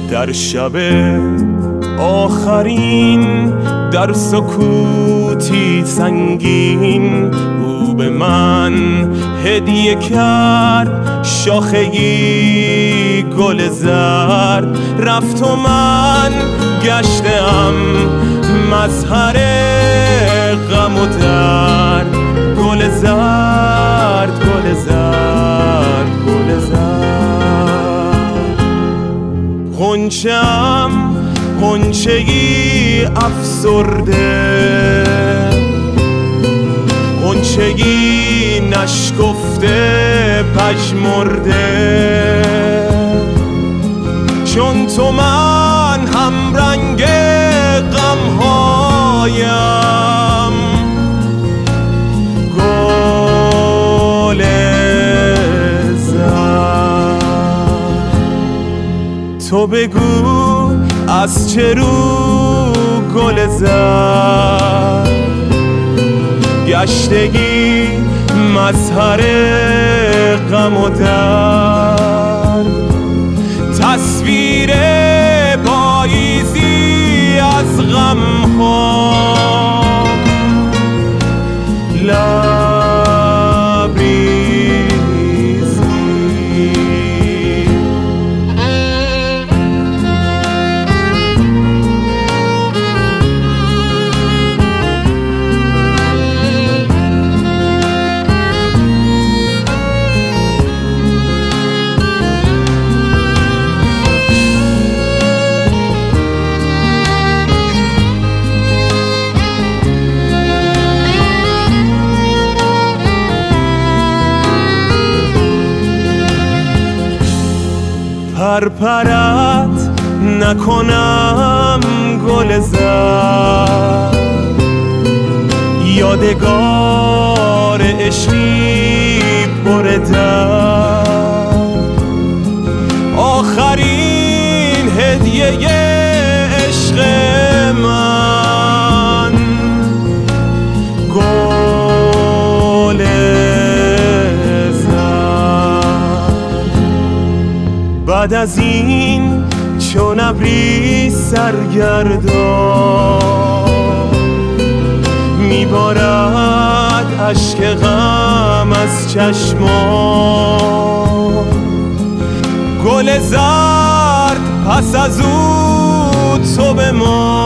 در شب آخرین در سکوتی سنگین او به من هدیه کرد شاخه‌ای گل زرد. رفت و من گشتم مظهر غم و درد. گل زرد گل زرد گل زرد. غنچه‌ام غنچه‌ای افسرده، غنچه‌ای نشکفته پژمرده. چون تو من هم رنگ غم‌هایم، گل زرد. تو بگو از چه رو گل زرد گشتگی مظهر غم و درد. تصویر پاییزی از غم‌ها پرپرت نکنم گل زرد. یادگار عشقی پر درد. آخرین هدیه عشق من گل بعد از این چون ابری سرگردان میبارد اشک غم از چشمان. گل زرد پس از او تو به ما